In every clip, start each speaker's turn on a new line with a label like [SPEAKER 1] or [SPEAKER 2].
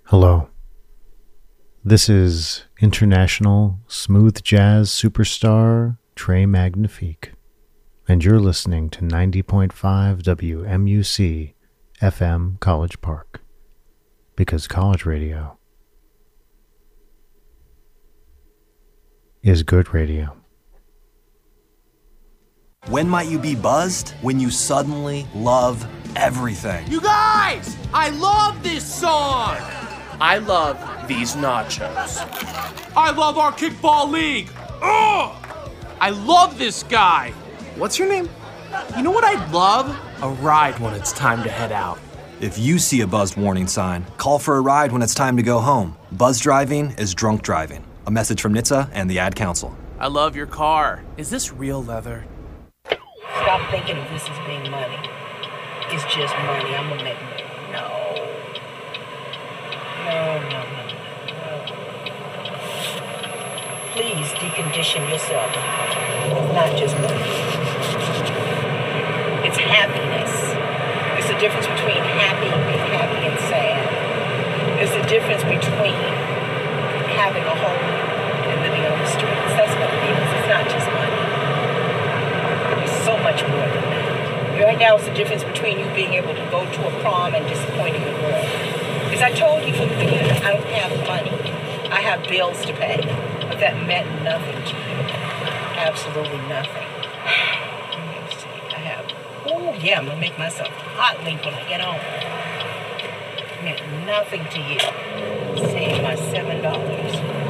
[SPEAKER 1] Hello. This is international smooth jazz superstar Trey Magnifique, and you're listening to 90.5 WMUC FM College Park, because college radio is good radio.
[SPEAKER 2] When might you be buzzed? When you suddenly love everything.
[SPEAKER 3] You guys! I love this song! I love these nachos. I love our kickball league. Ugh! I love this guy. What's your name? You know what I'd love? A ride when it's time to head out.
[SPEAKER 2] If you see a buzzed warning sign, call for a ride when it's time to go home. Buzz driving is drunk driving. A message from NHTSA and the Ad Council.
[SPEAKER 3] I love your car. Is this real leather?
[SPEAKER 4] Stop thinking of this as being money. It's just money. I'm gonna make money. No. Please decondition yourself. It's not just money. It's happiness. It's the difference between happy and being happy and sad. It's the difference between having a home and living on the streets. That's what it is. It's not just money. It's so much more than that. Right now, it's the difference between you being able to go to a prom and disappointing a girl. As I told you from the beginning, I don't have money. I have bills to pay. But that meant nothing to you. Absolutely nothing. Let me see. I have... Oh, yeah, I'm going to make myself hot link when I get home. It meant nothing to you. Save my $7.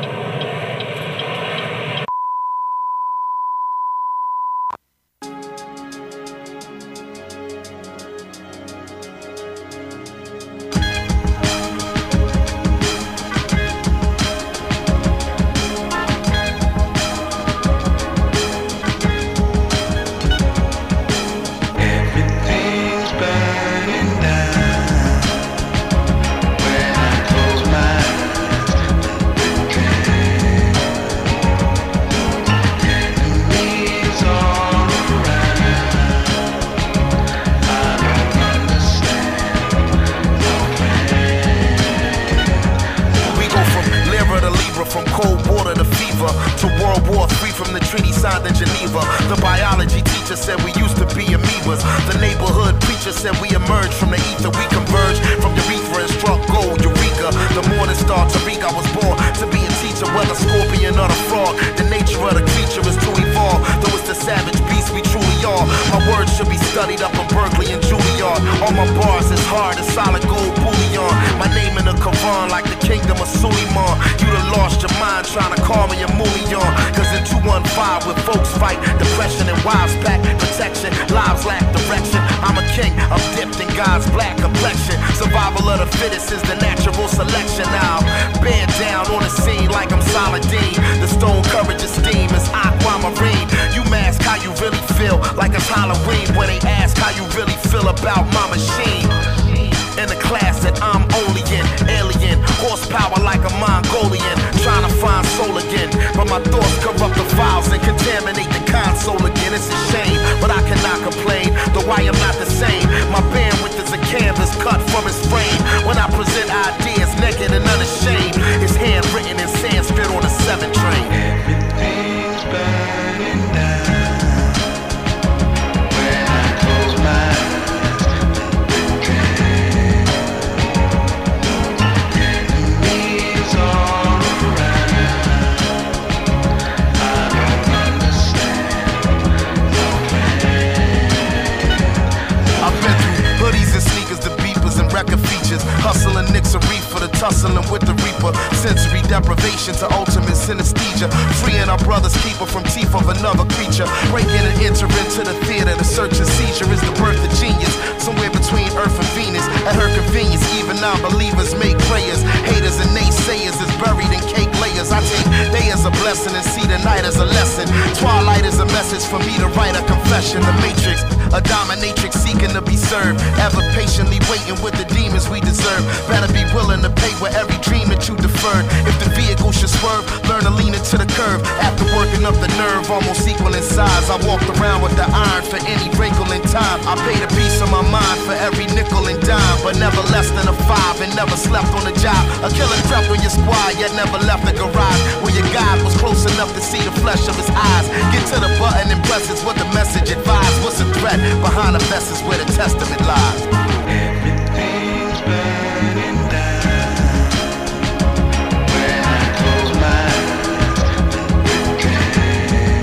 [SPEAKER 5] Twilight is a message for me to write a confession. The Matrix, A dominatrix seeking to be served, ever patiently waiting with the demons we deserve. Better be willing to pay with every dream that you deferred. If the vehicle should swerve, learn to lean into the curve. After working up the nerve, almost equal in size, I walked around with the iron for any wrinkle in time. I paid a piece of my mind for every nickel and dime, but never less than a 5 and never slept on the job. A killer crept on your squad, yet never left the garage where your God was close enough to see the flesh of his eyes. Get to the button and press is what the message advised. What's the threat behind the vest is where the testament lies. Everything's burning down when I close my eyes and pretend.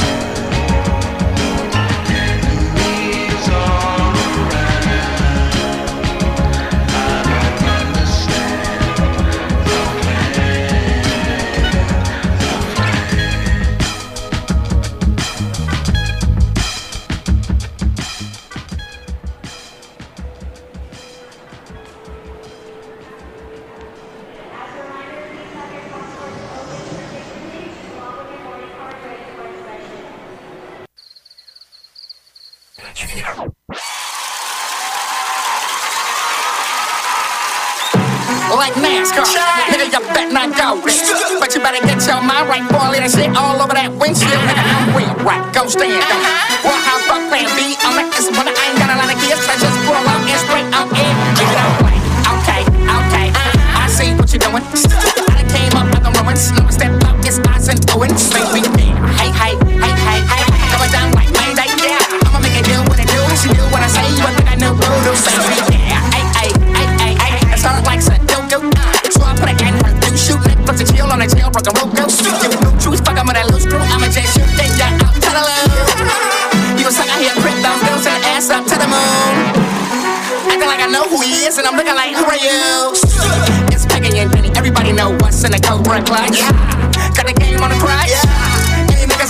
[SPEAKER 5] Enemies all around. I don't understand the plan.
[SPEAKER 6] Like NASCAR, nigga, you bet not go. But you better get your mind right, boy. Let it shit all over that windshield. Nigga, I'm real right, go stand up. Well, how fuck plan B? I'm like this one, I ain't got a lot of gears. I just pull out and straight out in. Give it out like, okay, I see what you're doing. I done came up like the Romans. Never step up, it's eyes and Owens. Baby, hey. Going down like Mayday, yeah. I'ma make it do what it do. She do what I say, you think I know voodoo. Baby, yeah, hey. It's hard like Sudoku. So I put a gun in her do shoot. Put the chill on the tail, broke a rope, go shoot. No truth, fuck, I'm with that loose screw. I'ma just shoot, then yeah, out to the loop. You a sucker here, grip those bills and ass up to the moon. Acting like I know who he is, and I'm looking like, who are you? It's Peggy and Benny, everybody know what's in the Cobra clutch. Got the game on the crutch. Any niggas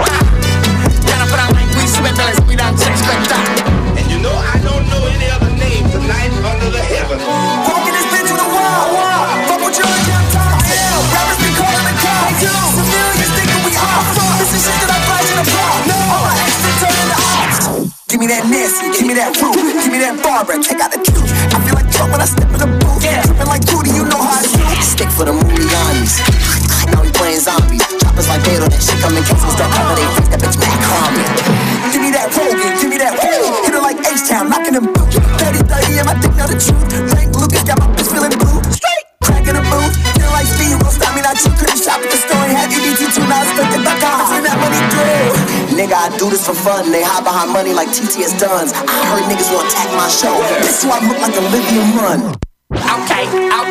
[SPEAKER 6] gotta put on like we sweat bills, we done sex clipped up.
[SPEAKER 5] And you know I don't know any other name tonight under the heaven.
[SPEAKER 7] Walking this bitch with a wall. Fuck what you're on top. Rappers be calling the cops. Civilians thinking we are. This is shit that I flash in the bar. All my extra turn into ops. Give me that Nancy, give me that Rue, give me that Barbara, check out the truth. I feel like Trump when I step in the booth. Tripping like Judy, you know how I do. Stick for the Mulianis. Now we playing zombies. Choppers like Beto, that shit come in cases. Start cover they face, that bitch Mac Harmon. Give me that Rogan, give me that Woo. Hit her like H-Town, knocking them boots. 30-30, and my dick know the truth. Frank Lucas got my bitch feeling blue. Straight, cracking the booth. Feel like Steve, won't stop me, not you. Couldn't shop at the store and have EBT2, now it's $50. Turn that money through. Nigga, I do this for fun. They hide behind money like TTS Duns. I heard niggas want to attack my show. This is why I look like Olivia Munn.
[SPEAKER 6] Okay,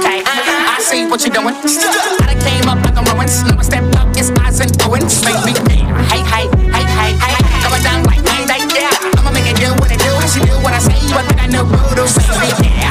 [SPEAKER 6] I see what you're doing. I done came up like the Romans. Never step up, it's eyes and Owens. Baby, hey. Going down like Mayday, yeah. I'ma make it do what it do. She do what I say, you think I know voodoo. Baby, yeah.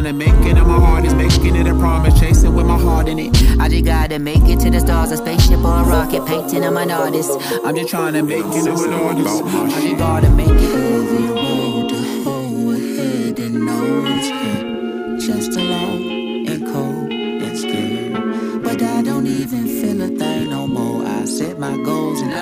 [SPEAKER 8] trying to make it, and my heart is making it a promise, chasing with my heart in it.
[SPEAKER 9] I just gotta make it to the stars, a spaceship or a rocket, painting I'm an artist.
[SPEAKER 8] I'm just trying to make it, I'm an artist.
[SPEAKER 9] I just gotta make it over the road to hold head and nose, just alone and cold and scared. But I don't even feel a thing no more. I set my goals and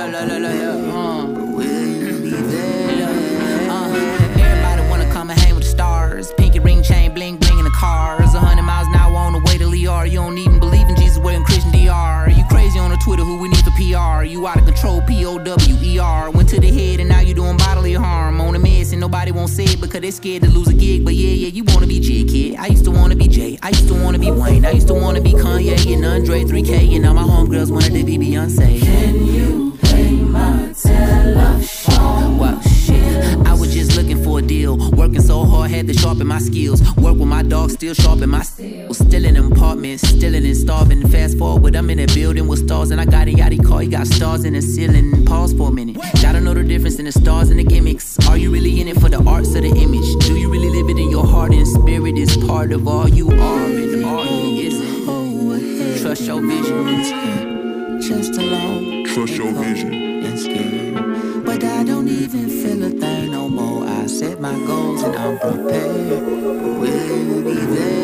[SPEAKER 9] but will you be there? Everybody wanna come and hang with the stars. Pinky ring chain, bling bling in the cars. 100 miles an hour on the way to Liar. You don't even believe in Jesus wearing Christian DR. You crazy on the Twitter, who we need for PR. You out of control, POWER. Went to the head and now you doing bodily harm. On the mess and nobody won't say it because they scared to lose a gig. But yeah, you wanna be J, kid. I used to wanna be Jay. I used to wanna be Wayne. I used to wanna be Kanye and Andre 3K. And now my homegirls wanted to be Beyonce. Can you pay my telephone? Well, shit, I was just looking for a deal. Working so hard, had to sharpen my skills. Work with my dog, still sharpen my skills. Still in an apartment, still in and starving. Fast forward, I'm in a building with stars. And I got a yachty car, you got stars in the ceiling. Pause for a minute, gotta know the difference in the stars and the gimmicks. Are you really in it for the arts or the image? Do you really live it in your heart and spirit? Is part of all you are, and all you isn't. Trust your vision, just alone.
[SPEAKER 8] Trust your vision
[SPEAKER 9] and scared. But I don't even feel a thing no more. I set my goals and I'm prepared. We'll be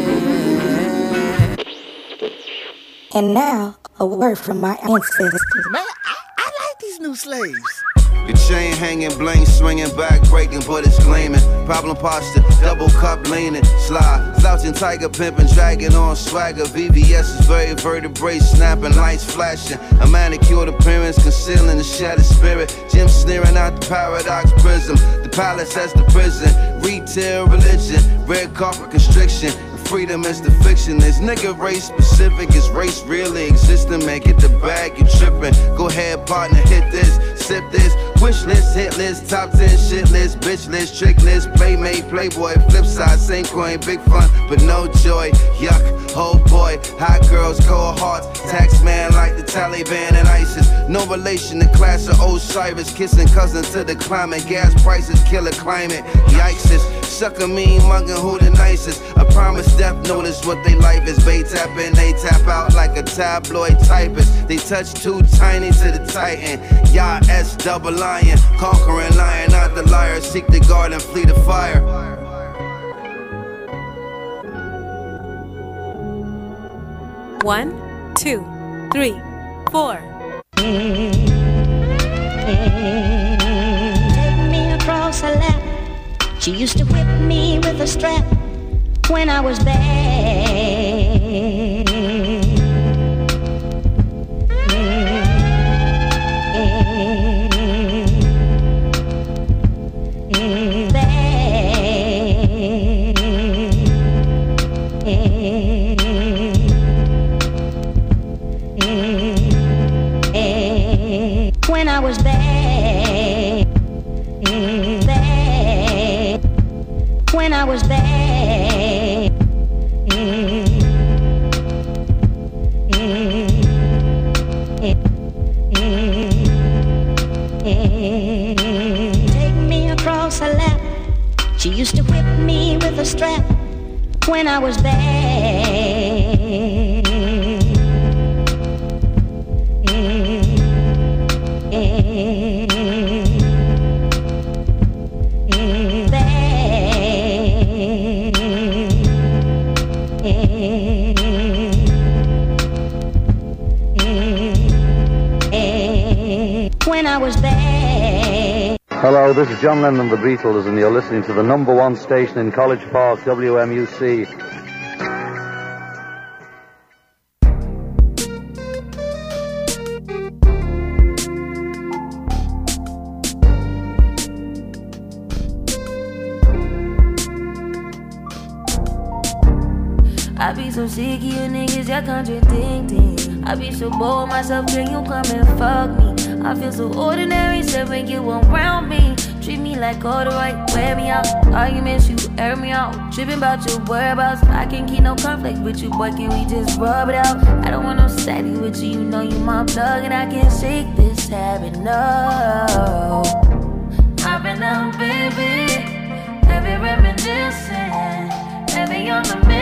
[SPEAKER 9] there.
[SPEAKER 10] And now, a word from my ancestors.
[SPEAKER 11] Man, I like these new slaves.
[SPEAKER 12] The chain hanging, bling swinging, back breaking, but it's gleaming. Problem posture, double cup leaning, slide, slouching, tiger pimping, dragging on swagger. VVS is very vertebrae snapping, lights flashing. A manicured appearance concealing the shattered spirit. Jim sneering out the paradox prism. The palace as the prison. Retail religion, red carpet constriction. Freedom is the fiction. Is nigga race specific? Is race really existing? Man, get the bag, you tripping. Go ahead, partner, hit this, sip this. Wish list, hit list, top 10 shit list, bitch list, trick list, playmate, playboy, flip side, same coin, big fun, but no joy. Yuck, oh boy, hot girls, cold hearts, tax man like the Taliban and ISIS. No relation to class of Osiris, kissing cousins to the climate. Gas prices, killer climate. Yikes, sucker mean mugging who the nicest. I promise death notice what they life is. They tap in, they tap out like a tabloid typist. They touch too tiny to the titan. Y'all S double lion, conquering lion, not the liar. Seek the guard and flee the fire.
[SPEAKER 13] One, 2, 3, 4.
[SPEAKER 10] Take me across her lap. She used to whip me with a strap when I was bad. When I was bad, bad. When I was bad, take me across her lap. She used to whip me with a strap when I was bad. When I was bad.
[SPEAKER 14] Hello, this is John Lennon, the Beatles, and you're listening to the #1 station in College Park, WMUC.
[SPEAKER 15] I be so sick of you niggas, y'all contradicting. I be so bored myself, can you come and fuck me? I feel so ordinary, except when you around me. Treat me like all the right, wear me out. Arguments, you air me out. Tripping about your whereabouts. I can't keep no conflict with you, boy, can we just rub it out? I don't want no saddy with you, you know you my plug. And I can't shake this habit, no. I've been out, baby. Heavy reminiscing. Heavy on the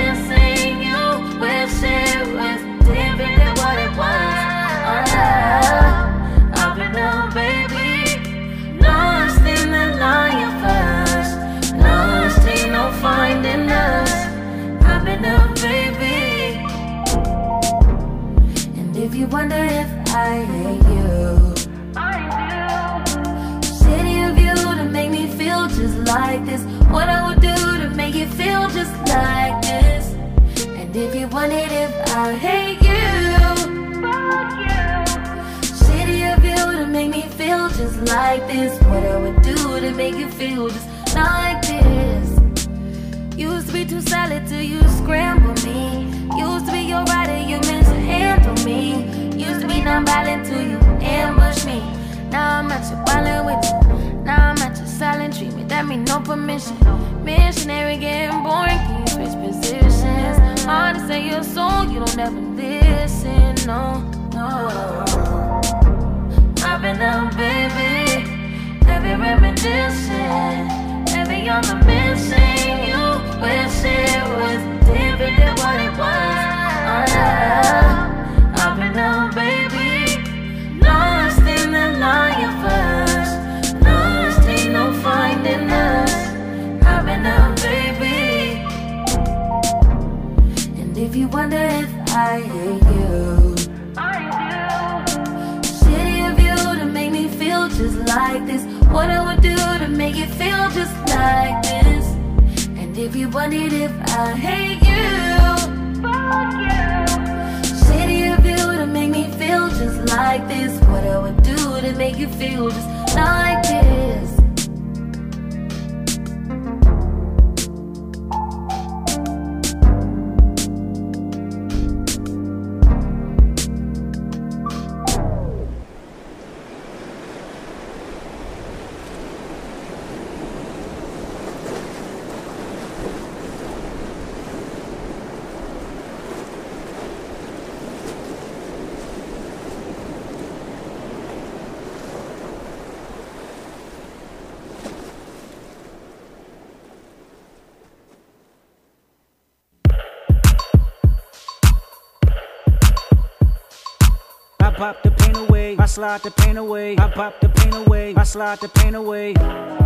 [SPEAKER 15] like this. What I would do to make you feel just like this. And if you wanted, if I hate you, fuck you. Shitty of you to make me feel just like this. What I would do to make you feel just like this. Used to be too solid till you scramble me. Used to be your rider, you mishandle me. Used to be non-violent till you ambush me. Now I'm at your violent with you. Now I'm at your silent treatment. That mean no permission. Missionary getting boring, can you switch positions? Hard to say your song, you don't ever listen, no, no. I've been out, baby. Heavy reminiscing. Heavy on the mission. You wish it was different than what it was. I've been out, baby. Lost in the lion first. Lost, ain't no finding us. I've been out, baby. And if you wonder if I hate you, I do. Shitty of you to make me feel just like this. What I would do to make it feel just like this. And if you wondered if I hate you, fuck you. Shitty of you to make me feel just like this. What I would do to make you feel just like this.
[SPEAKER 16] I pop the pain away, I slide the pain away. I pop the pain away, I slide the pain away.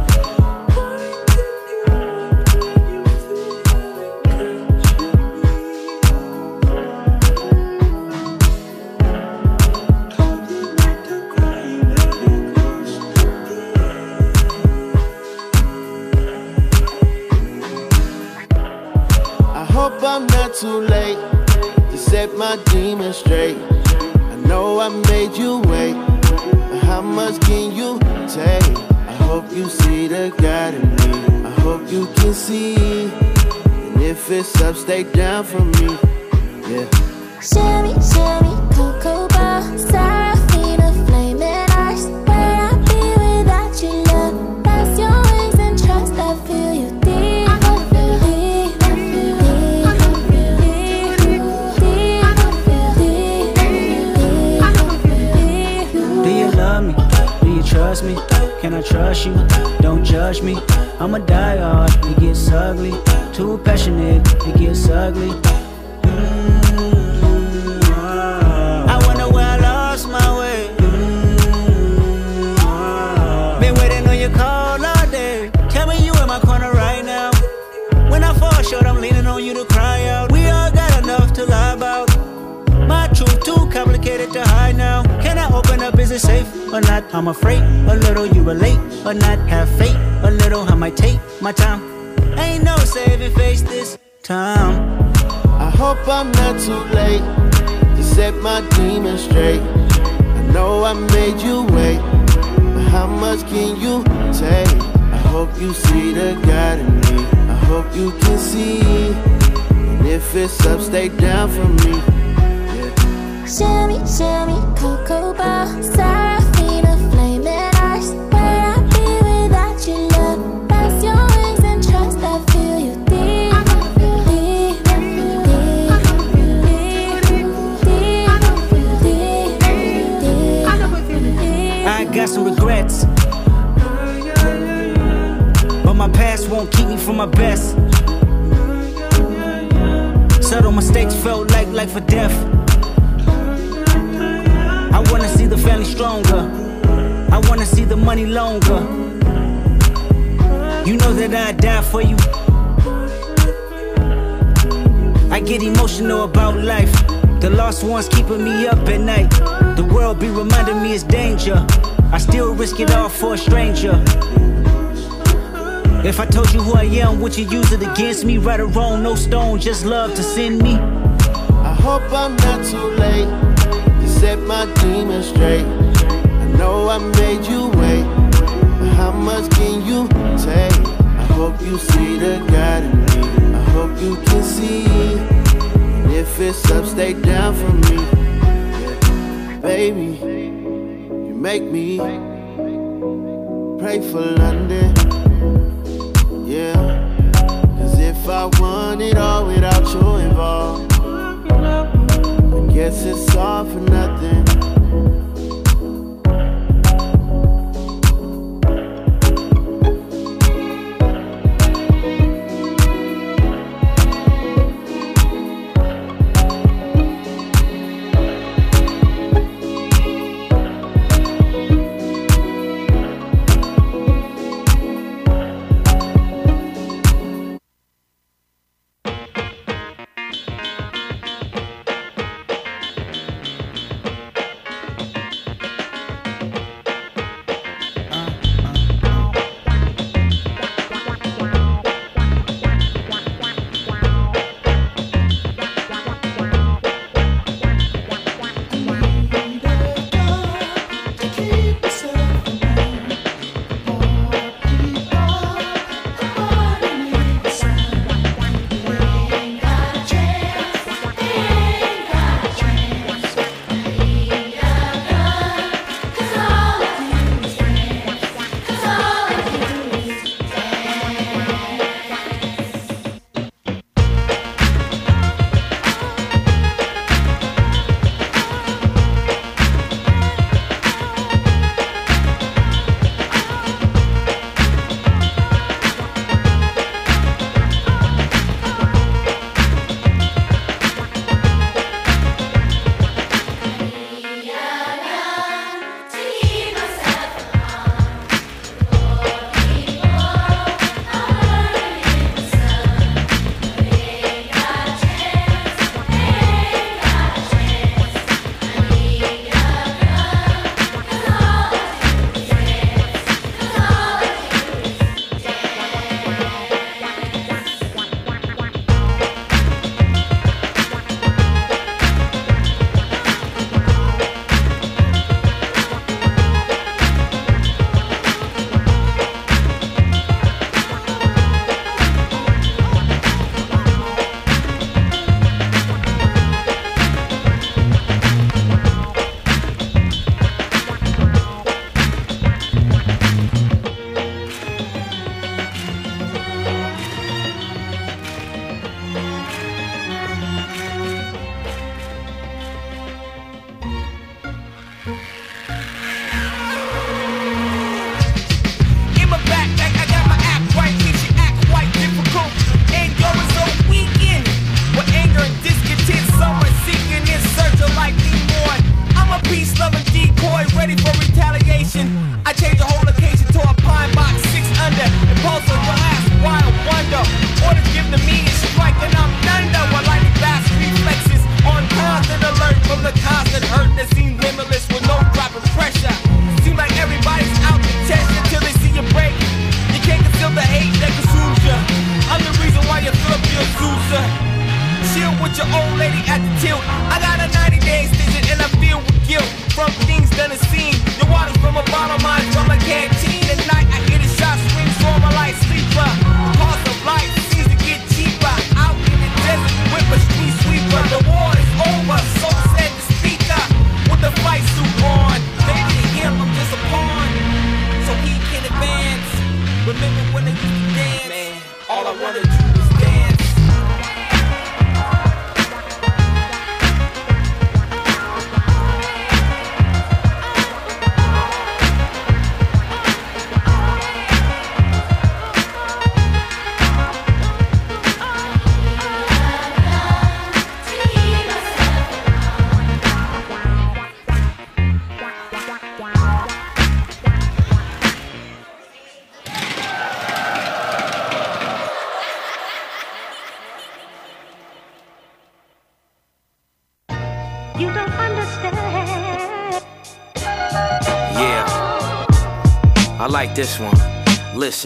[SPEAKER 17] I hope I'm not too late to set my demons straight. I know I made you wait, but how much can you take? I hope you see the God in me. I hope you can see, and if it's up, stay down for me. Yeah.
[SPEAKER 18] Shimmy, shimmy, cocoa bar, Seraphina, flaming eyes. Where I be without you, love? Rest your wings and trust. I feel you deep. I feel deep. I feel deep. I feel deep.
[SPEAKER 16] Do you love me? Do you trust me? Can I trust you? Don't judge me. I'ma die hard, it gets ugly. Too passionate, it gets ugly. I wonder where I lost my way. Been waiting on your call all day. Tell me you in my corner right now. When I fall short, I'm leaning on you to cry out. We all got enough to lie about. My truth too complicated to hide now. Can I open up? Is it safe or not? I'm afraid a little you relate or not. Have faith a little. I might take my time. Ain't no saving face this time.
[SPEAKER 17] I hope I'm not too late to set my demons straight. I know I made you wait, but how much can you take? I hope you see the God in me. I hope you can see, and if it's up, stay down for me.
[SPEAKER 18] Shimmy, shimmy, cocoa bar, Seraphina, flaming eyes. Where I be without you, love? Rest your wings and trust. I feel you deep. I feel deep. I feel deep. I feel deep.
[SPEAKER 16] I got some regrets, but my past won't keep me from my best. Subtle mistakes felt like life or death. I wanna see the family stronger. I wanna see the money longer. You know that I'd die for you. I get emotional about life. The lost ones keeping me up at night. The world be reminding me it's danger. I still risk it all for a stranger. If I told you who I am, would you use it against me? Right or wrong, no stone, just love to send me.
[SPEAKER 17] I hope I'm not too late to set my demons straight. I know I made you wait, but how much can you take? I hope you see the God in me. I hope you can see. And if it's up, stay down for me. Yeah. Baby, you make me pray for London. Yeah, cause if I want it all without you involved, I guess it's all for nothing.
[SPEAKER 19] I like this one. Listen,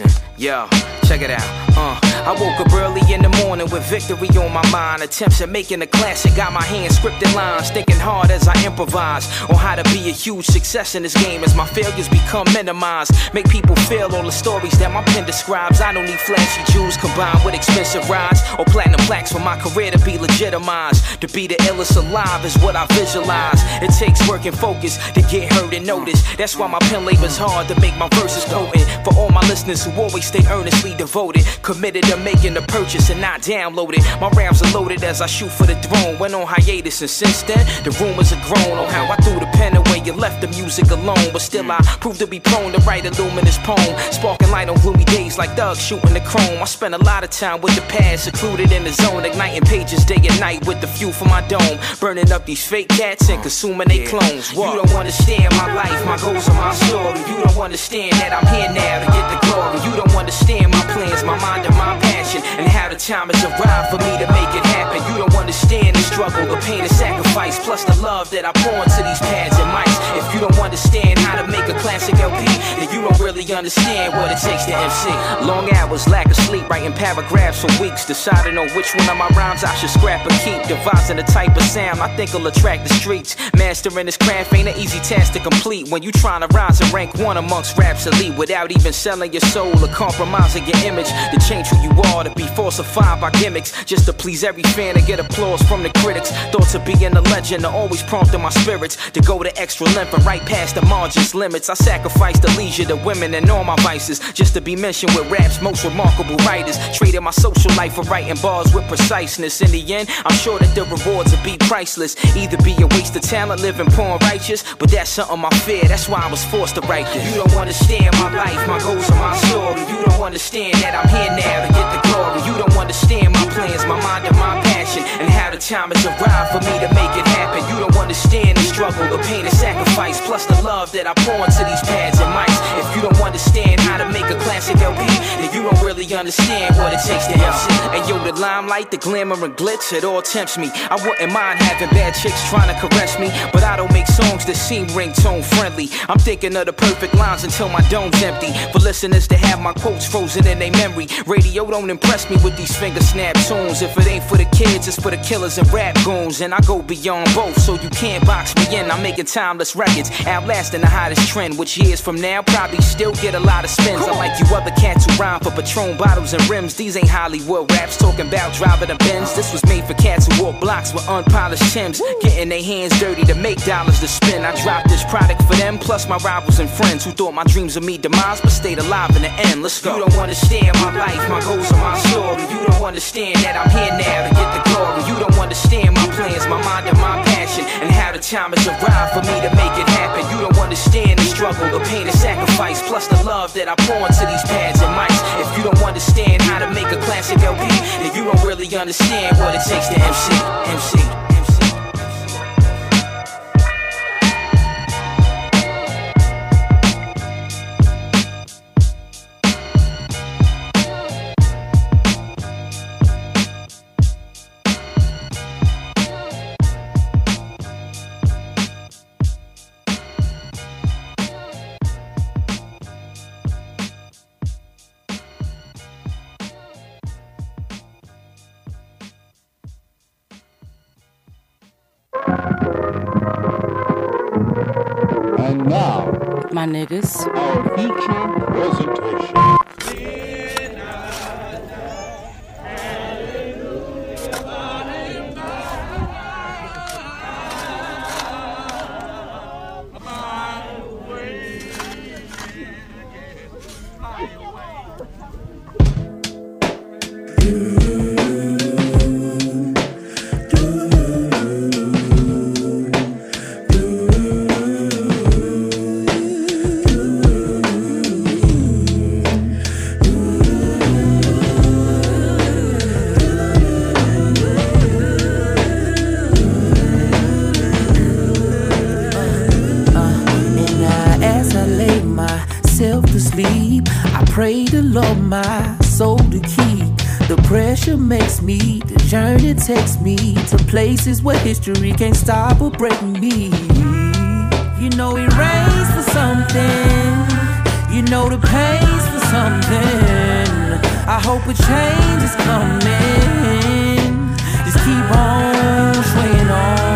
[SPEAKER 19] Yo, check it out. I woke up early in the morning with victory on my mind. Attempts at making a classic, got my hands scripted lines. Thinking hard as I improvise on how to be a huge success in this game as my failures become minimized. Make people feel all the stories that my pen describes. I don't need flashy jewels combined with expensive rides or platinum plaques for my career to be legitimized. To be the illest alive is what I visualize. It takes work and focus to get heard and noticed. That's why my pen labors hard to make my verses potent. For all my listeners who always stay earnestly devoted, committed to making the purchase and not downloaded. My rams are loaded as I shoot for the throne. Went on hiatus and since then the rumors are grown on how I threw the pen away and left the music alone. But still I proved to be prone to write a luminous poem, sparking light on gloomy days like thugs shooting the chrome. I spent a lot of time with the past, secluded in the zone, igniting pages day and night with the fuel from my dome, burning up these fake cats and consuming they clones. What? You don't understand my life, my goals and my story. You don't understand that I'm here now to get the glory. You don't understand my plans, my mind and my passion, and how the time has arrived for me to make it happen. You don't understand the struggle, the pain and sacrifice, plus the love that I pour into these pads and mics. If you don't understand how to make a classic LP, then you don't really understand what it takes to MC. Long hours, lack of sleep, writing paragraphs for weeks, deciding on which one of my rhymes I should scrap or keep, devising the type of sound I think will attract the streets. Mastering this craft ain't an easy task to complete when you trying to rise and rank one amongst rap's elite without even selling your soul or compromising your image to change who you are, to be falsified by gimmicks just to please every fan and get applause from the critics. Thoughts of being a legend are always prompting my spirits to go the extra length and right past the margins limits. I sacrifice the leisure, the women and all my vices just to be mentioned with rap's most remarkable writers. Traded my social life for writing bars with preciseness. In the end, I'm sure that the rewards will be priceless. Either be a waste of talent, living poor and righteous, but that's something I fear, that's why I was forced to write this. You don't understand my life, my goals and my story. You don't understand that I'm here now to get the glory. You don't understand my plans, my mind and my passion, and how the time has arrived for me to make it happen. You don't understand the struggle, the pain and sacrifice, plus the love that I pour into these pads and mics. If you don't understand how to make a classic LP, then you don't really understand what it takes to MC. And yo, the limelight, the glamour and glitz, it all tempts me. I wouldn't mind having bad chicks trying to caress me, but I don't make songs that seem ringtone friendly. I'm thinking of the perfect lines until my dome's empty, for listeners to have my quotes frozen in their memory. Radio don't impress me with these finger snap tunes. If it ain't for the kids, it's for the killers and rap goons, and I go beyond both, so you can't box me in. I'm making timeless records, outlasting the hottest trend, which years from now probably still get a lot of spins. I like you other cats who rhyme for Patron bottles and rims. These ain't Hollywood raps talking about driving a Benz. This was made for cats who walk blocks with unpolished Timbs, getting their hands dirty to make dollars to spend. I dropped this product for them, plus my rivals and friends who thought my dreams would meet demise but stayed alive in the end. Let's go. You don't understand my life, my goals and my story. You don't understand that I'm here now to get the glory. You don't understand my plans, my mind and my passion, and how the time has arrived for me to make it happen. You don't understand the struggle, the pain and sacrifice, plus the love that I pour into these pads and mics. If you don't understand how to make a classic LP, then you don't really understand what it takes to MC.
[SPEAKER 20] And now,
[SPEAKER 21] my niggas,
[SPEAKER 20] our feature presentation.
[SPEAKER 22] Pray to Lord my soul to keep. The pressure makes me, the journey takes me to places where history can't stop or break me. You know it rains for something, you know the pain's for something. I hope a change is coming. Just keep on swinging on.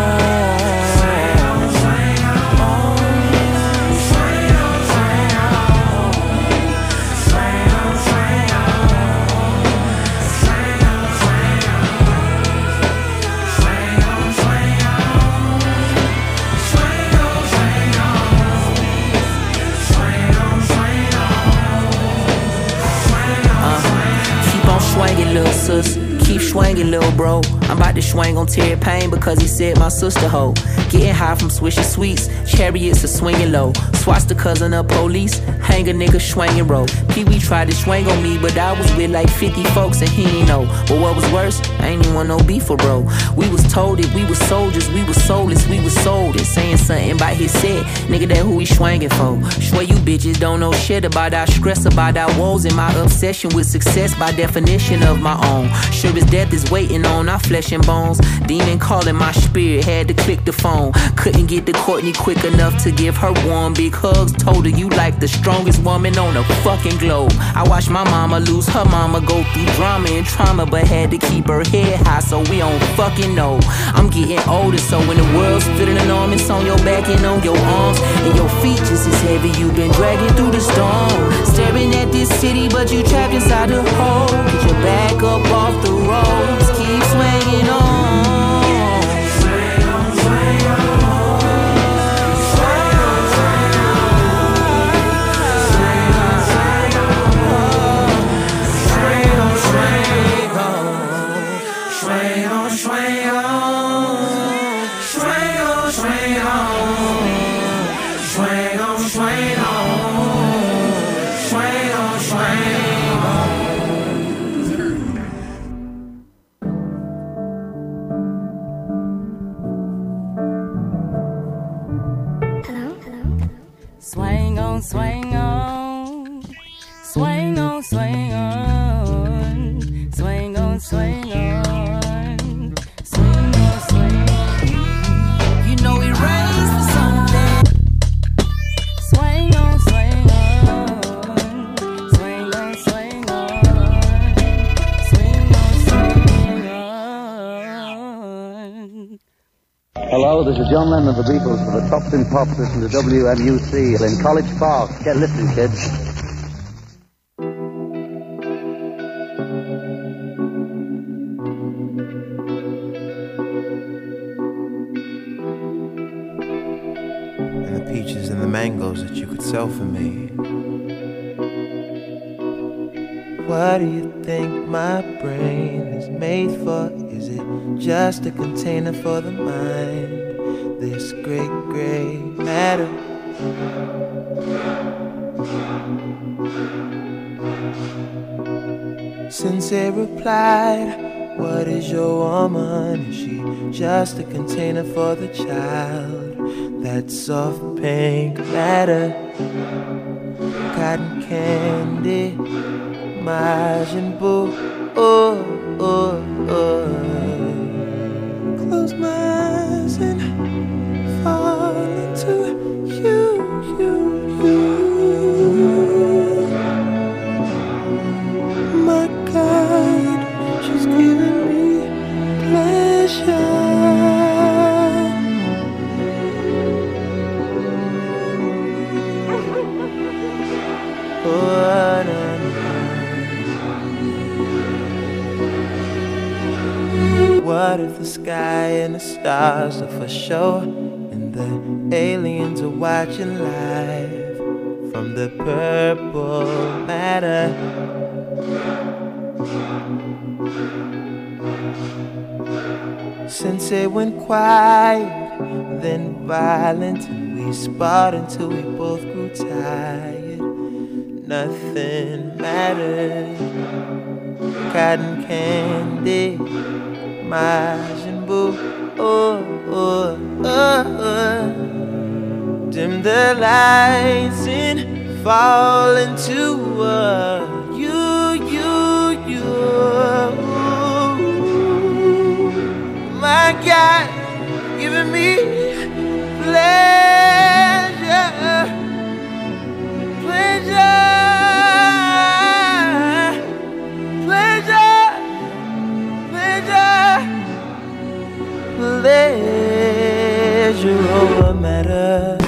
[SPEAKER 22] Swinging, little sis. Keep swinging, little bro. I'm about to swing on Terry Payne because he said my sister hoe. Getting high from swishy sweets. Chariots are swinging low. Swatch the cousin of police. Hang a nigga swinging roll. Pee-wee tried to swing on me, but I was with like 50 folks and he ain't know. But what was worse, I ain't even want no beef for bro. We was told it, we was soldiers, we was soulless, we was sold it. Saying something about his set, nigga, that who we swinging for. Swear you bitches don't know shit about our stress, about our woes, and my obsession with success by definition of my own. Sure as death is waiting on our flesh and bones. Demon calling my spirit, had to click the phone. Couldn't get to Courtney quick enough to give her warm big hugs. Told her you like the strongest woman on the fucking globe. I watched my mama lose her mama, go through drama and trauma, but had to keep her head high so we don't fucking know. I'm getting older, so when the world's feeling enormous on your back and on your arms, and your feet just as heavy, you've been dragging through the storm. Staring at this city, but you trapped inside the hole. Get your back up off the road, just keep swinging on.
[SPEAKER 15] Swing on, swing on, swing on, swing on, swing on, swing on, swing on, swing on. You know it rains for something. Swing on, swing on, swing on, swing on, swing on, swing on.
[SPEAKER 14] Hello, this is John Lennon of the Beatles for the Tops in Pops. Listen to WMUC in College Park. Get listening, kids.
[SPEAKER 1] And the peaches and the mangoes that you could sell for me. What do you think my brain is made for? Is it just a container for the mind? This great gray matter. Sensei replied, what is your woman? Is she just a container for the child? That soft pink matter. Cotton candy, Majin Buu. Oh, oh, oh. Close my eyes and fall into you. My God, she's giving me pleasure. What if the sky and the stars are for show, and the aliens are watching live from the purple matter? Sensei went quiet, then violent, and we sparred until we both grew tired. Nothing mattered. Cotton candy, Majin Buu. Oh, oh, oh, oh. Dim the lights and fall into you. My God, giving me pleasure. pleasure over matter.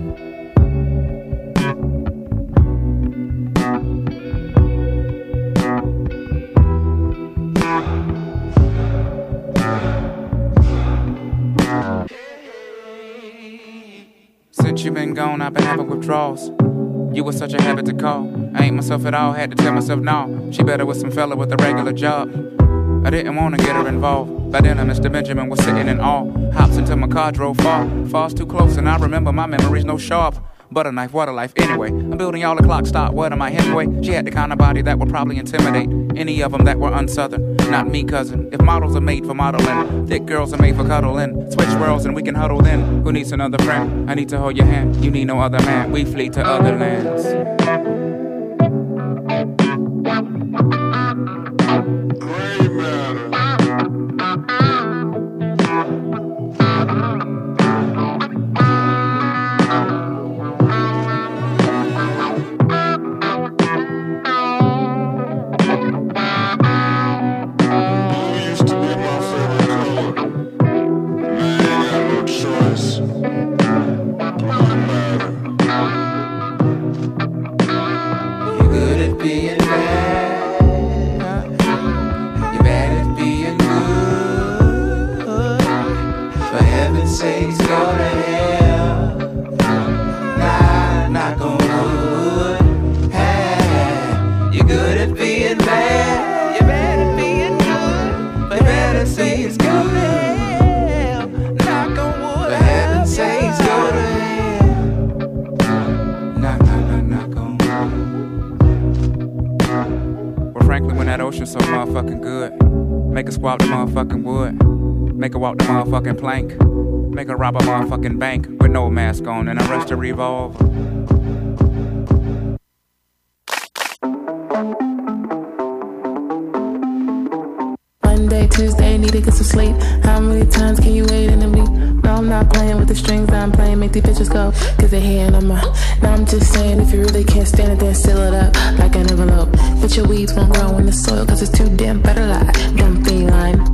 [SPEAKER 8] Since you been gone, I've been having withdrawals. You was such a habit to call. I ain't myself at all, had to tell myself no. She better with some fella with a regular job. I didn't want to get her involved. By then, Mr. Benjamin was sitting in awe. Hops into my car, drove far. Falls too close, and I remember my memories no sharp. Butter knife, water life. Anyway, I'm building y'all a clock stop. What am I, Hemingway? She had the kind of body that would probably intimidate any of them that were unsouthern. Not me, cousin. If models are made for modeling, thick girls are made for cuddling. Switch worlds and we can huddle then. Who needs another friend? I need to hold your hand. You need no other man. We flee to other lands. So motherfucking good. Make her squat the motherfucking wood. Make her walk the motherfucking plank. Make her rob a motherfucking bank with no mask on and arrest a revolver.
[SPEAKER 2] Monday, Tuesday, need to get some sleep. How many times can you wait in the week? No, I'm not playing with the strings, I'm playing, make these bitches go. Cause they here and I'm out. Now I'm just saying, if you really can't stand it, then seal it up like an envelope. But your weeds won't grow in the soil, cause it's too damn better lie. Dumb feline.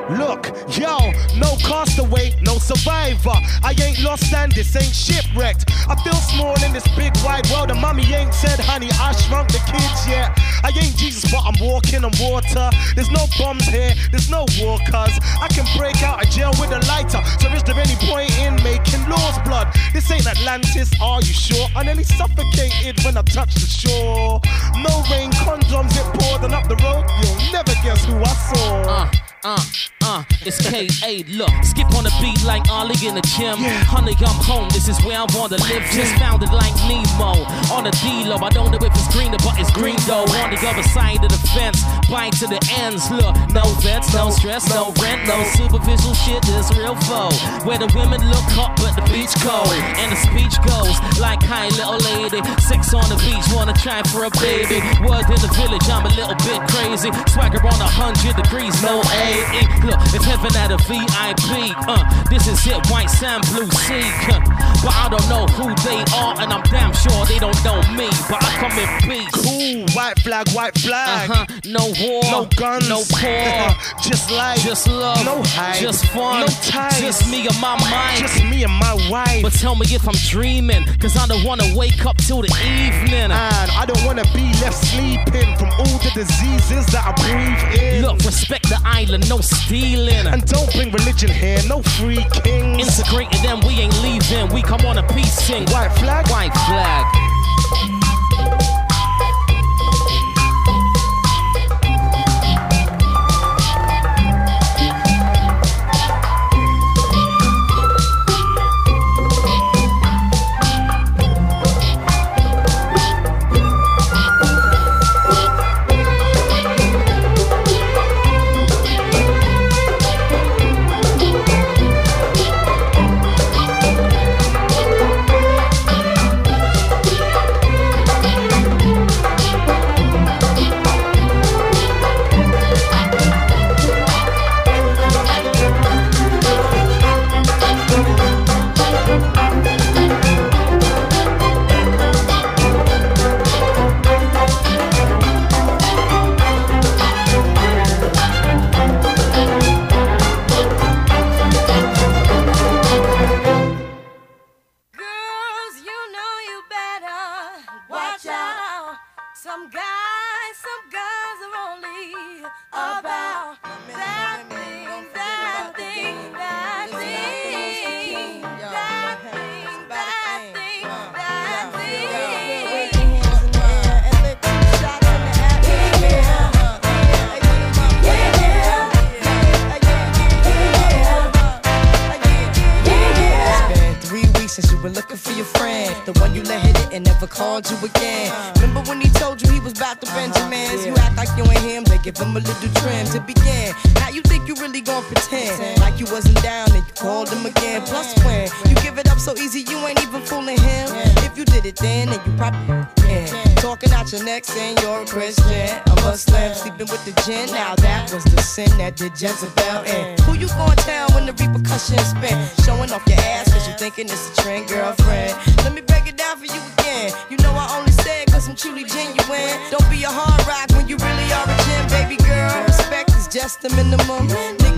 [SPEAKER 3] Look, yo, no castaway, no survivor. I ain't lost and this ain't shipwrecked. I feel small in this big wide world, and mommy ain't said, honey, I shrunk the kids yet. I ain't Jesus, but I'm walking on water. There's no bombs here, there's no war, cuz I can break out of jail with a lighter. So is there any point in making laws, blood? This ain't Atlantis, are you sure? I nearly suffocated when I touched the shore. No rain, condoms, it poured, and up the road, you'll never guess who I saw.
[SPEAKER 21] It's K.A. Look, skip on the beat like Ollie in the gym. Honey, I'm home, this is where I wanna live. Just found it like Nemo on the D-Lo. I don't know if it's greener, but it's green though. On the other side of the fence, bite to the ends. Look, no vets, no stress, no rent, no superficial shit. This real foe, where the women look hot but the beach cold. And the speech goes like, hi little lady, sex on the beach, wanna try for a baby. Word in the village, I'm a little bit crazy. Swagger on 100 degrees, no A. Look, if heaven had a VIP, this is it, white sand, blue sea. But I don't know who they are, and I'm damn sure they don't know me. But I come in peace.
[SPEAKER 3] Cool, white flag,
[SPEAKER 21] no war,
[SPEAKER 3] no guns,
[SPEAKER 21] no poor,
[SPEAKER 3] just life,
[SPEAKER 21] just love,
[SPEAKER 3] no hype,
[SPEAKER 21] just fun,
[SPEAKER 3] no ties,
[SPEAKER 21] just me and my mind,
[SPEAKER 3] just me and my wife.
[SPEAKER 21] But tell me if I'm dreaming, cause I don't wanna wake up till the evening.
[SPEAKER 3] And I don't wanna be left sleeping from all the diseases that I breathe in.
[SPEAKER 21] Look, respect the island, no stealing.
[SPEAKER 3] And don't bring religion here, no free kings.
[SPEAKER 21] Integrated them, we ain't leaving. We come on a peace sing.
[SPEAKER 3] White flag,
[SPEAKER 21] white flag.
[SPEAKER 23] You again. Remember when he told you he was about to Benjamins? You act like you ain't him, they give him a little trim to begin. Now you think you really gon' pretend like you wasn't down and you called him again. Plus when you give it up so easy, you ain't even fooling him. If you did it then you probably can. Talking out your neck saying you're a Christian, a Muslim, sleeping with the gin. Now that was the sin that did Jezebel in. Who you gon' tell when the repercussions spin? Showing off your ass cause you thinking it's a trend, girlfriend. Let me break it down for you again. You know I only say it cause I'm truly genuine. Don't be a hard rock when you really are a gem, baby girl. Respect is just the minimum.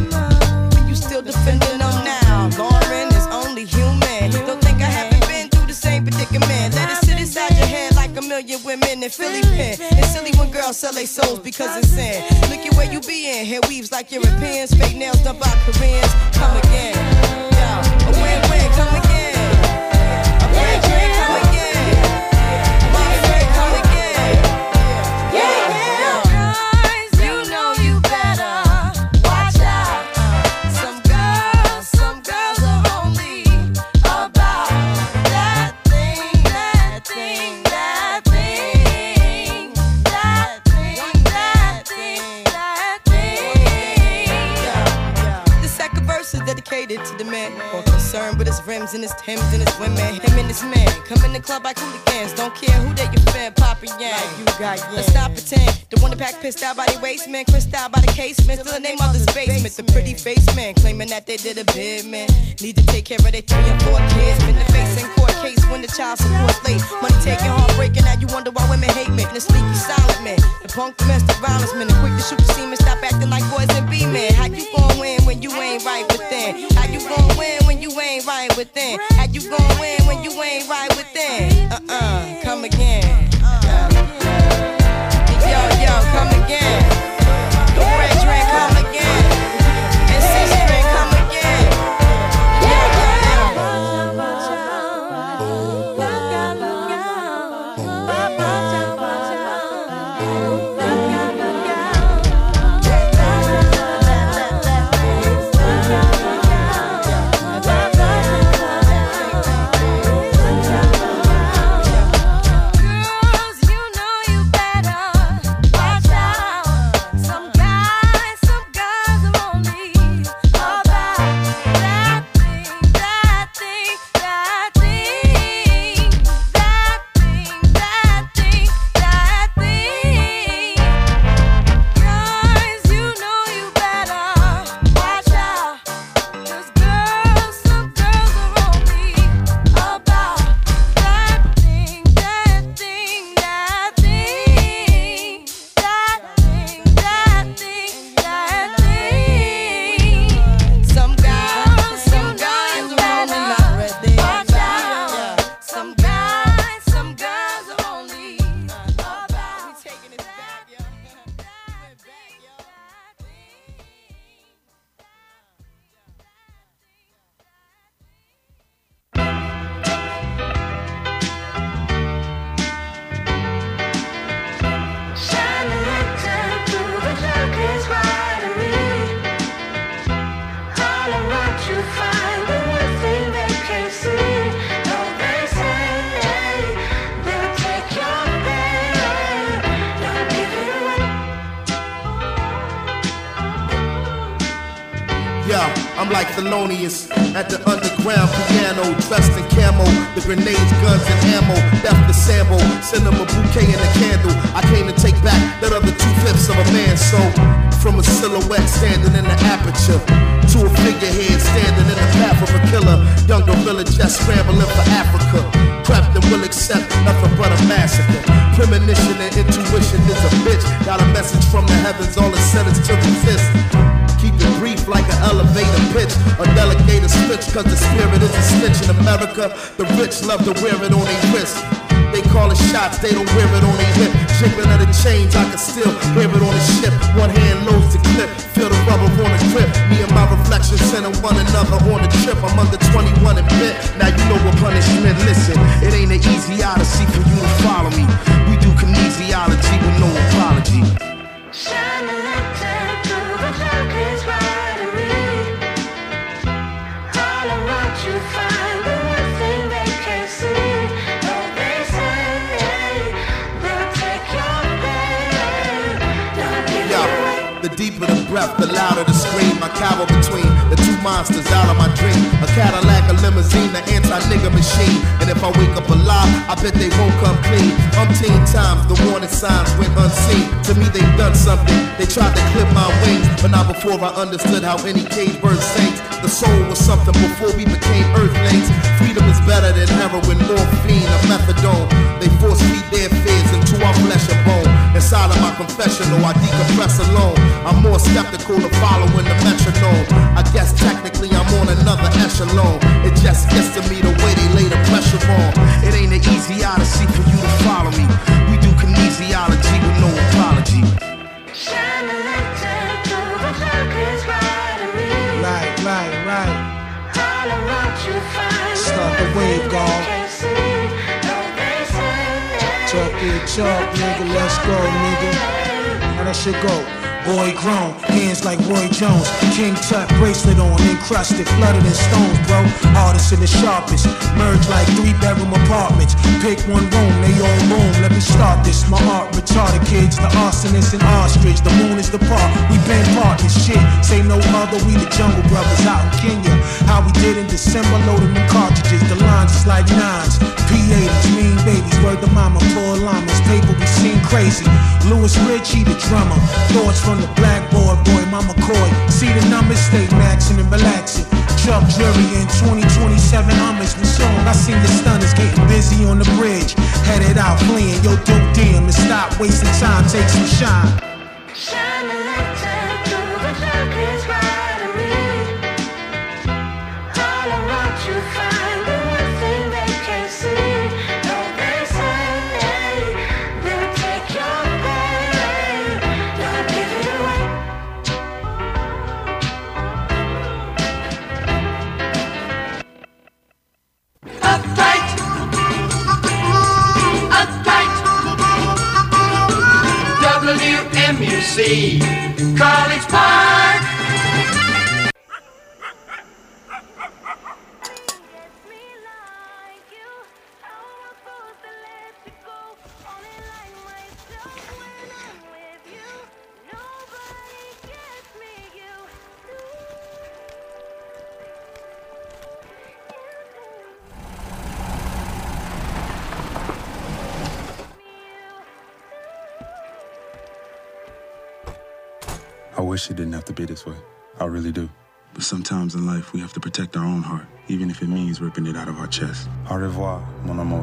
[SPEAKER 23] Nigga, you still defending them now. Lauren is only human. Don't think I haven't been through the same predicament. Let it sit inside your head like a million women in Philly pen. It's silly when girls sell their souls because it's sin. Look at where you be in. Hair weaves like Europeans. Fake nails done by Koreans. Come again. Yo, a win-win, come again. A win-win, come again. To the man, more concerned with his rims and his Timbs and his women. Him and his man come in the club like hooligans. Don't care who they your fan, Papa Yang. Like you got yeah. Let's stop pretend. The one that pack pissed out by the waist man, crissed out by the casement. Still the name of the basement. The pretty face man claiming that they did a bid man. Need to take care of their 3 and 4 kids. Been the face in court case when the child support's late. Money taking, heartbreaking. Now you wonder why women hate me. The sneaky silent man, the punk domestic violence man, the quick to shoot the semen. Stop acting like boys and be men. How you gon' win? win? How you gon' win when you ain't right within? How you gon' win when you ain't right within? Come again. Yo, come again. The red drink, come again. And six drink, come again.
[SPEAKER 4] I'm like Thelonious at the underground piano, dressed in camo, the grenades, guns, and ammo, left the sample, send them a bouquet and a candle. I came to take back that other 2/5 of a man, so from a silhouette standing in the aperture to a figurehead standing in the path of a killer, young gorilla just scrambling for Africa, prepped and will accept nothing but a massacre. Premonition and intuition is a bitch, got a message from the heavens, all it said is to resist. Keep it brief like an elevator pitch, a delegator switch, cause the spirit is a snitch. In America, the rich love to wear it on their wrist. They call it shots, they don't wear it on their hip. Jiggling of the chains, I can still hear it on the ship. One hand loads the clip, feel the rubber on the grip. Me and my reflection sending one another on the trip. I'm under 21 and bit, now you know what punishment. Listen, it ain't an easy odyssey for you to follow me. We do kinesiology with no apology.
[SPEAKER 18] Shine a lantern through the darkest ridery. All around you find the one thing they can't see. Though they say they'll take your pain, don't give you away.
[SPEAKER 4] The deeper the breath, the louder the scream. I cower between the two monsters out of my dream. A Cadillac, a limousine, an anti-nigga machine. And if I wake up alive, I bet they won't come clean. Umpteen times, the warning signs went unseen. To me, they've done something. They tried to clip my wings, but not before I understood how any cage bird sings. The soul was something before we became earthlings. Freedom is better than heroin, morphine, or methadone. They force feed their fears into our flesh and bone. Inside of my confessional, I decompress alone. I'm more skeptical to following the metronome. I guess technically I'm on another echelon. It just gets to me the way they lay the pressure on. It ain't an easy odyssey for you to follow me. We do kinesiology with no apology.
[SPEAKER 18] Shine a lantern through the darkest ridery.
[SPEAKER 3] Right.
[SPEAKER 18] All around you find
[SPEAKER 3] Start the wave,
[SPEAKER 18] God.
[SPEAKER 3] God. Talk your talk, nigga, let's go, nigga. How that shit go? Boy grown, hands like Roy Jones. King Tut bracelet on, encrusted, flooded in stones, bro. Hardest and the sharpest, merge like 3-bedroom apartments. Pick one room, they all boom. Let me start this. My art retarded kids, the arsonist and ostrich. The moon is the park, we been partners. Shit, say no other, we the Jungle Brothers out in Kenya. How we did in December, loading them cartridges. The lines is like nines. P80s, mean babies, word to mama, poor llamas. Paper we seen crazy. Louis Ritchie, the drummer. Thoughts from the blackboard, boy, Mama Coy. See the numbers, stay maxing and relaxing. Chuck Jury in 2027 Hummers with song. I seen the stunners getting busy on the bridge. Headed out fleeing, yo, dope damn. And stop wasting time, take some shine.
[SPEAKER 18] Shine a lantern through the darkest ridery.
[SPEAKER 5] see College Park.
[SPEAKER 6] I wish it didn't have to be this way. I really do. But sometimes in life, we have to protect our own heart, even if it means ripping it out of our chest. Au revoir, mon amour.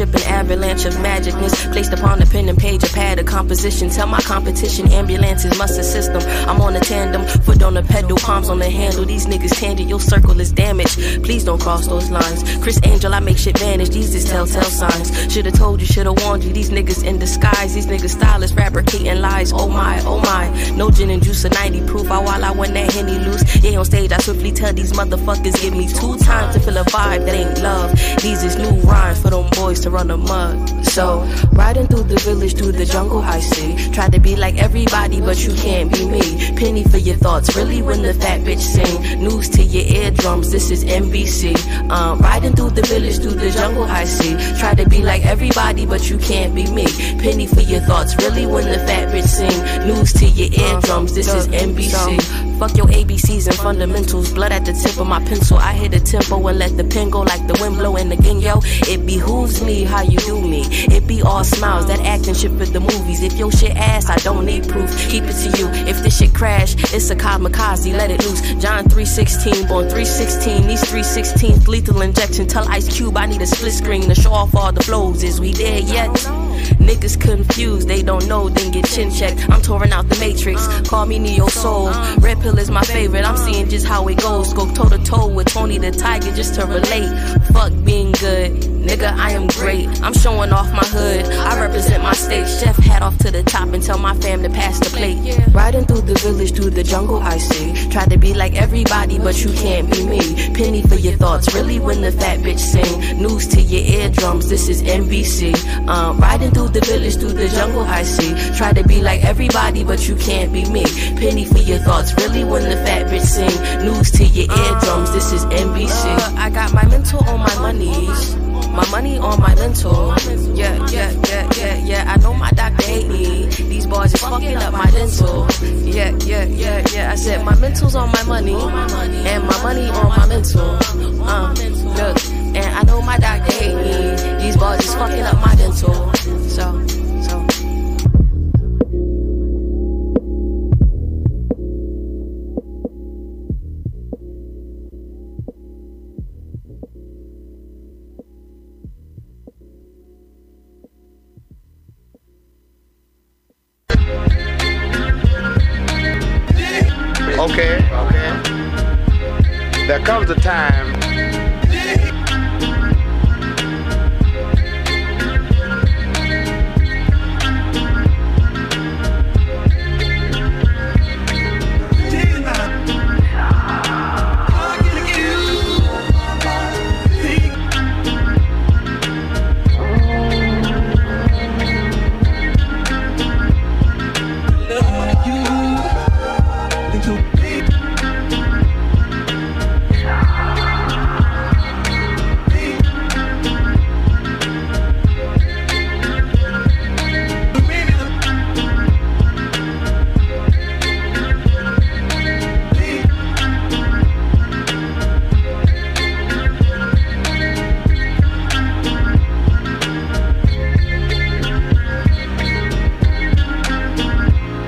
[SPEAKER 7] dripping avalanche of magicness. Placed upon a pen and page, a pad of composition. Tell my competition, ambulances must assist them. I'm on a tandem, foot on the pedal, palms on the handle. These niggas tangent, your circle is damaged. Please don't cross those lines. Chris Angel, I make shit vanish. These is telltale signs. Should've told you, should've warned you. These niggas in disguise. These niggas stylists fabricating lies. Oh my, oh my. No gin and juice, a 90 proof. While I went that Henny loose. Yeah, on stage, I swiftly tell these motherfuckers, give me 2 times to feel a vibe that ain't love. These is new rhymes for them boys to run amok. So, riding through the village, through the jungle, I see. Try to be like everybody, but you can't be me. Penny for your thoughts, really when the fat bitch sing. News to your eardrums, this is NBC. Riding through the village, through the jungle, I see. Try to be like everybody, but you can't be me. Penny for your thoughts, really when the fat bitch sing. News to your eardrums, this is NBC. Fuck your ABCs and fundamentals. Blood at the tip of my pencil. I hit a tempo and let the pen go like the wind blow. And again, yo, it behooves me how you do me. It be all smiles, that acting shit for the movies. If your shit ass, I don't need proof. Keep it to you. If this shit crash, it's a kamikaze. Let it loose. John 3:16, born 3:16. These 3:16 lethal injection. Tell Ice Cube I need a split screen to show off all the flows. Is we there yet? Niggas confused, they don't know, then get chin checked. I'm touring out the Matrix, call me Neo Soul. Red Pill is my favorite, I'm seeing just how it goes. Go toe to toe with Tony the Tiger just to relate. Fuck being good, nigga, I am great. I'm showing off my hood, I represent my state. Chef hat off to the top and tell my fam to pass the plate. Riding through the village, through the jungle, I see. Try to be like everybody, but you can't be me. Penny for your thoughts, really when the fat bitch sing. News to your eardrums, this is NBC. Riding through the village, through the jungle, I see. Try to be like everybody, but you can't be me. Penny for your thoughts, really when the fat bitch sing. News to your eardrums, this is NBC. I got my mental on my monies. My money on my mental. Yeah. I know my doctor hate me. These boys is fucking up my dental. Yeah. I said my mental's on my money. And my money on my mental. Look. And I know my doctor hate me. These boys is fucking up my dental. So.
[SPEAKER 9] Okay. There comes a time